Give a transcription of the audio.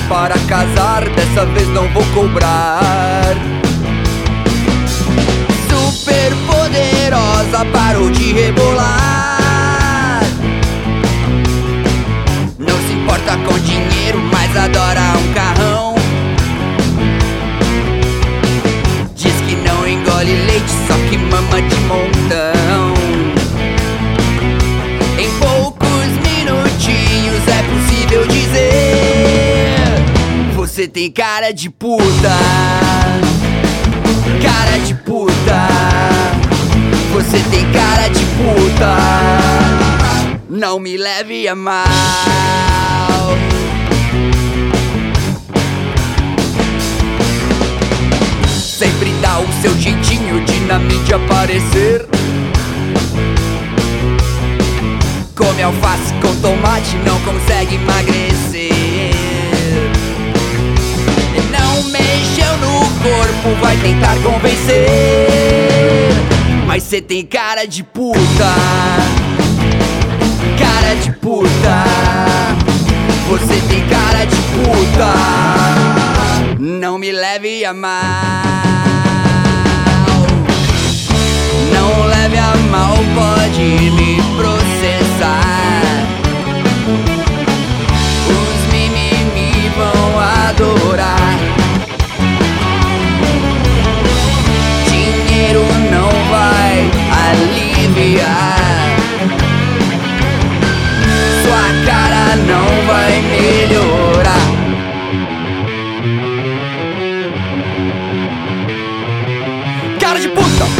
para casar, dessa vez não vou cobrar. Super poderosa, parou de rebolar. Não se importa com dinheiro, mas adora um carrão. Diz que não engole leite, só que mama de montão. Em poucos minutinhos é possível dizer: você tem cara de puta, cara de puta. Você tem cara de puta, não me leve a mal. Sempre dá o seu jeitinho de na mídia aparecer. Come alface com tomate, não consegue emagrecer. E não mexeu no corpo, vai tentar convencer. Mas cê tem cara de puta, cara de puta. Você tem cara de puta, não me leve a mal. Não leve a mal, pode me processar. Os mimimi vão adorar. Dinheiro não vai aliviar. Sua cara não vai melhorar. Cara de puta!